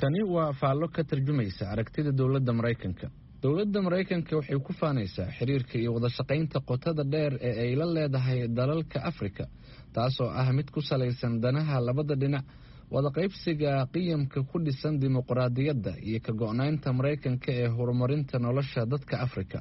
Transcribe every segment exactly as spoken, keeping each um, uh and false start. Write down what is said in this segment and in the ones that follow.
tani waa faallo ka tarjumaysa aragtida dawladda Mareykanka. Dawladda Mareykanka waxay ku faanaysaa xiriirka iyo wada shaqaynta qotada dheer ee ay la leedahay dalalka Afrika, taasoo ah mid ku salaysan danaha labada dhinac, wada qaybsiga qiyamka ku dhisan dimuqraadiyadda iyo ka go'naanta Mareykanka ee horumarinta nolosha dadka Afrika.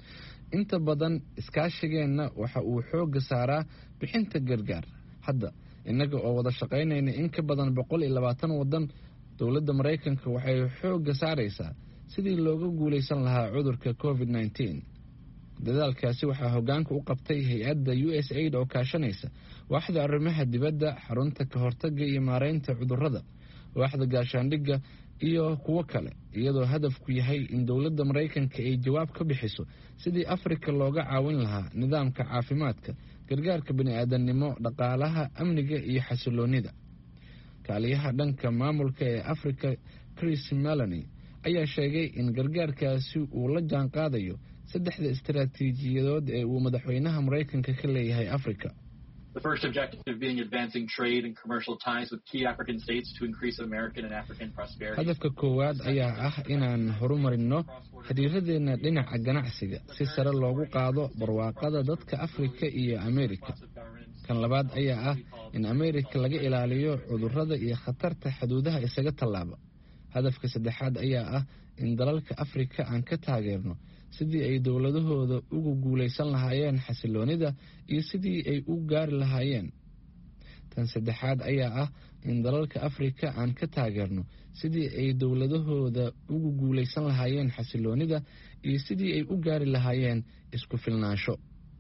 Inta badan iskaashigeena waxa uu xoog saaraa bixinta gargaar. Hadda inaga oo wada shaqaynayna in ka badan boqol iyo labaatan wadan, dawladda Mareykanka waxay xoog saaraysaa sidii looga guuleysan lahaa cudurka covid nineteen. dadaalkaasi waxaa hoggaanka u qabtay hay'adda U S A I D oo kaashanaysa waaxda arrimaha dibadda, xarunta ka hortagga iyo maareynta cudurrada, waaxda gaashaandhigga iyo kuwo kale, iyadoo hadafku yahay in dawladda Mareykanka ay jawaab ka bixiso sidii Afrika looga caawin lahaa nidaamka caafimaadka, gargaarka bini'aadanimo, dhaqaalaha, amniga iyo xasiloonida. kaaliyaha dhanka maamulka ee Afrika Chris Meloni ayaa sheegay in gargaarkaasi uu la jaan qaadayo saddexda istiraatiijiyadood ee uu madaxweynaha Mareykanka ka leeyahay Afrika. The first objective being advancing trade and commercial ties with key African states to increase American and African prosperity. Hadafka koowaad ayaa ah inaan horumarino xiriiradeena dhinaca ganacsiga si sare loogu qaado barwaaqada dadka Afrika iyo Ameerika. Kan labaad ayaa ah in Ameerika laga ilaaliyo cudurrada iyo khatarta xuduudaha isaga tallaaba. Hadafka saddexaad ayaa ah in dalalka Afrika aan ka taageerno sidii ay dawladahooda ugu guuleysan lahaayeen xasiloonida iyo sidii ay u gaari lahaayeen. Tan saddexaad ayaa ah in dalalka Afrika aan ka taageerno sidii ay dawladahooda ugu guuleysan lahaayeen xasiloonida iyo sidii ay u gaari lahaayeen isku filnaansho.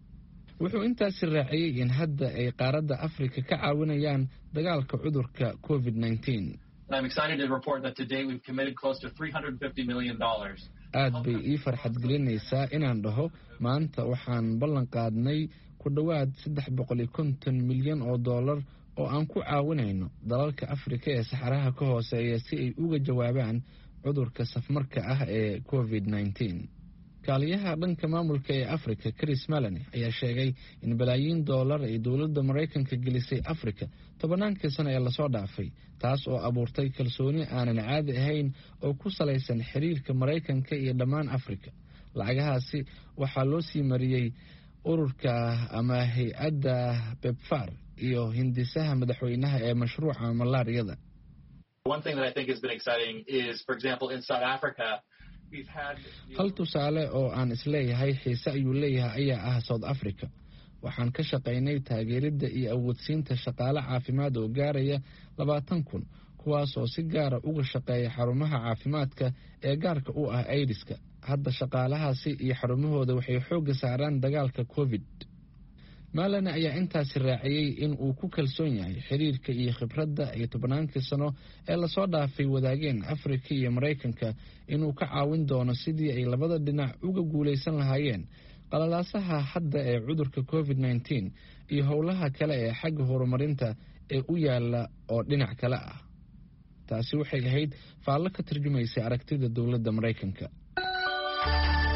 wuxuu intaasi raaciyay in hadda ay qaaradda Afrika ka caawinayaan dagaalka cudurka covid nineteen. I'm excited to report that today we've committed close to three hundred fifty million dollars. aad bay ii farxad gelinaysaa inaan dhaho maanta waxaan ballan qaadnay ku dhowaad saddex boqol iyo konton milyan oo dollar oo aan ku caawinayno dalalka Afrika ee saxaraha ka hooseeya si ay uga jawaabaan cudurka safmarka ah ee covid nineteen. kaaliyaha dhanka maamulka ee Afrika Chris Meloni ayaa sheegay in balaayiin dollar ay dawladda Mareykanka gelisay Afrika tobannaankii sano ee lasoo dhaafay, taas oo abuurtay kalsooni aanan caadi ahayn oo ku salaysan xiriirka Mareykanka iyo dhammaan Afrika. lacagahaasi waxaa loo sii mariyay ururka ama hay'adda PEPFAR iyo hindisaha madaxweynaha ee mashruuca malaariyada. One thing that I think has been exciting is, for example, in South Africa, hal tusaale oo aan isleeyahay xiise ayuu leeyahay ayaa ah South Africa. waxaan ka shaqaynay taageeridda iyo awoodsiinta shaqaale caafimaad oo gaaraya labaatan kun, kuwaas oo si gaara uga shaqeeya xarumaha caafimaadka ee gaarka u ah AIDS-ka. hadda shaqaalahaasi iyo xarumahooda waxay xoogga saaraan dagaalka covid. Meloni ayaa intaasi raaciyay in uu ku kalsoon yahay xiriirka iyo khibradda iyo tobannaankii sano ee lasoo dhaafay wadaageen Afrika iyo Mareykanka inuu ka caawin doono sidii ay labada dhinac uga guuleysan lahaayeen qalalaasaha hadda ee cudurka covid nineteen iyo howlaha kale ee xagga horumarinta ee u yaala oo dhinac kale ah. taasi waxay ahayd faallo ka tarjumaysa aragtida dawladda Mareykanka.